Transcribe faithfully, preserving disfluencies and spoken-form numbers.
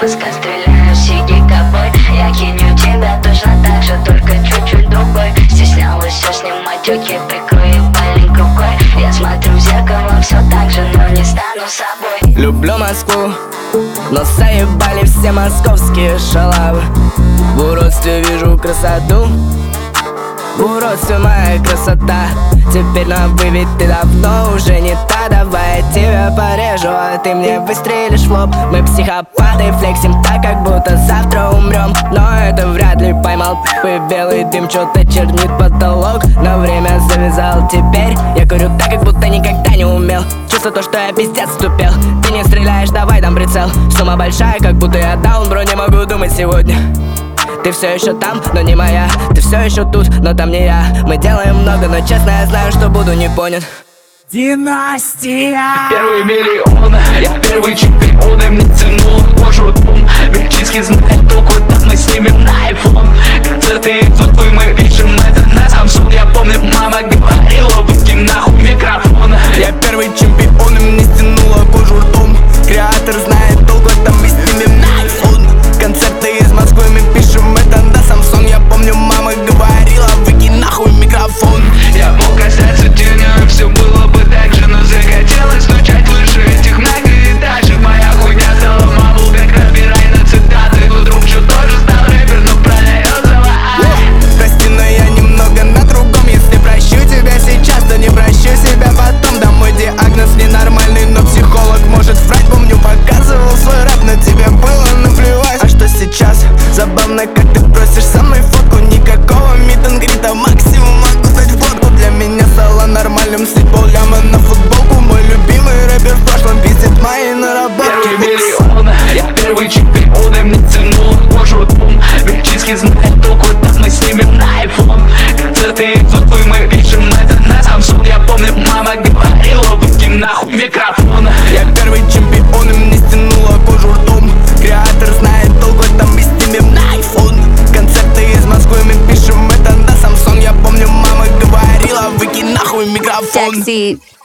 Жестко стреляю, сиди ковбой. Я киню тебя точно так же, только чуть-чуть другой. Стеснялась все снимать, окей, прикрой ебальник рукой. Я смотрю в зеркало все так же, но не стану собой. Люблю Москву, но заебали все московские шалавы. В уродстве вижу красоту, в уродстве моя красота. Теперь на вывед ты давно уже не та. Давай я тебя порежу, а ты мне выстрелишь в лоб. Мы психопаты, флексим так, как будто завтра умрем. Но это вряд ли, поймал пы, белый дым, что-то чернит потолок. На время завязал теперь, я курю так, как будто никогда не умел. Чувство то, что я пиздец вступил. Ты не стреляешь, давай дам прицел. Сумма большая, как будто я даун, бро, не могу думать сегодня. Ты все еще там, но не моя. Ты все еще тут, но там не я. Мы делаем много, но честно я знаю, что буду не понят. Династия. Первый миллион, я первый чемпион. И мне тянуло кожу дом. Вельчинский знает толку, так мы снимем на айфон. Концерты идут, и мы пишем это на Samsung. Я помню, мама говорила, выкинь нахуй микрофон. Я первый чемпион, и мне стянуло кожу ртом. Креатор знает толку, там мы снимем на айфон. Концерты из Москвы, мы пишем это на Samsung. Я помню, мама говорила, выкинь нахуй микрофон. Я мог остаться тенью, все было бы так же, но захотелось стучать выше этих многоэтажек. Моя хуйня стала маму, как разбирай на цитаты. Тут друг что тоже стал рэпер, но продает слова. Прости, но я немного на другом. Если прощу тебя сейчас, то не прощу себя потом. Да мой диагноз ненормальный, но психолог может врать. Помню, показывал свой рэп, но тебе было наплевать. А что сейчас? Забавно, как ты просишь со мной фотку. Никакого мит-н-грита, максимум могу дать фотку. Для меня стало нормальным слить полляма на футболку. Мой любимый рэпер в прошлом пиздит мои наработки. Первый миллион, я первый чемпион. И мне тянуло кожу дом. Вельчинский знает толку, так мы снимем на айфон. Концерты идут, и мы пишем это на Samsung. Я помню, мама говорила, выкинь нахуй микрофон. Я первый чемпион, и мне стянуло кожу ртом. Креатор знает толку, там мы снимем на айфон. Концерты из Москвы, мы пишем это на Samsung. Я помню, мама говорила, выкинь нахуй микрофон. Sexy.